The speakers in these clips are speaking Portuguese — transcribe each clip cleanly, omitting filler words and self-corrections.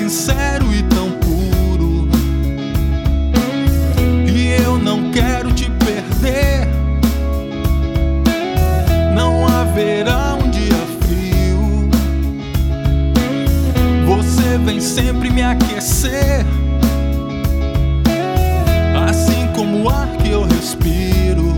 sincero e tão puro. E eu não quero te perder. Não haverá um dia frio. Você vem sempre me aquecer, assim como o ar que eu respiro.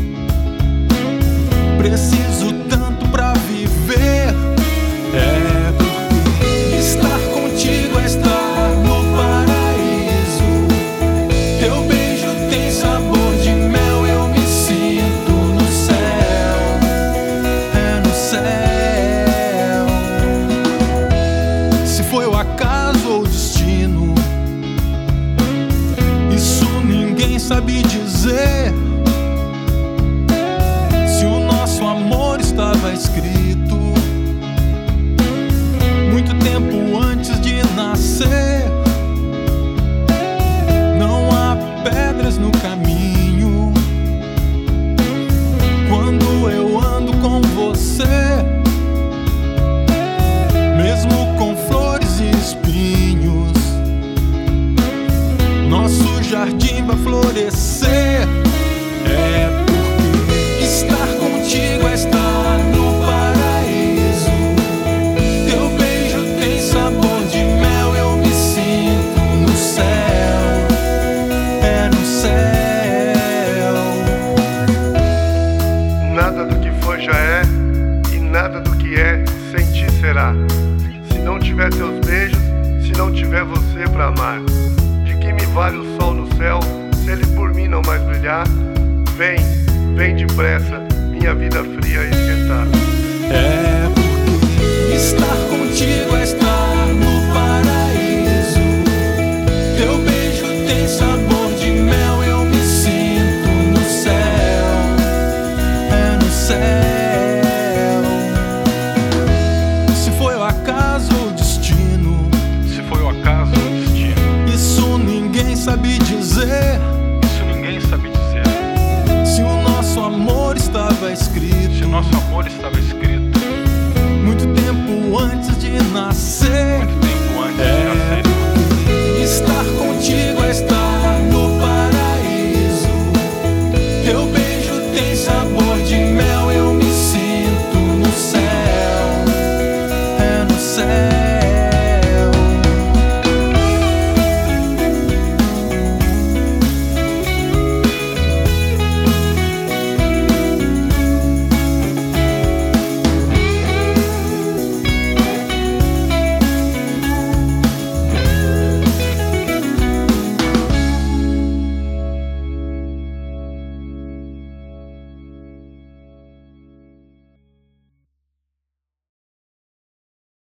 Preciso tanto pra viver. É porque estar contigo é estar no paraíso. Teu beijo tem sabor de mel, eu me sinto no céu. É no céu. Se foi o acaso ou o destino, isso ninguém sabe dizer. Se o nosso amor estava escrito muito tempo antes de nascer. Não há pedras no caminho quando eu ando com você. Mesmo com flores e espinhos, nosso jardim vai florescer. É porque estar contigo é estar no paraíso. Teu beijo tem sabor de mel, eu me sinto no céu. É no céu. Nada do que foi já é, e nada do que é sem ti será. Se não tiver teus beijos, se não tiver você pra amar, de que me vale o sol no céu, se ele por mim não mais brilhar? Vem, vem depressa, minha vida fria esquentar. É porque estar contigo é estar no paraíso. Teu beijo tem sabor de mel, eu me sinto no céu. É no céu. Se foi o acaso ou o destino, Se foi o acaso ou o destino, isso ninguém sabe dizer. isso ninguém sabe dizer. Se o nosso amor estava escrito Se nosso amor estava escrito muito tempo antes de nascer.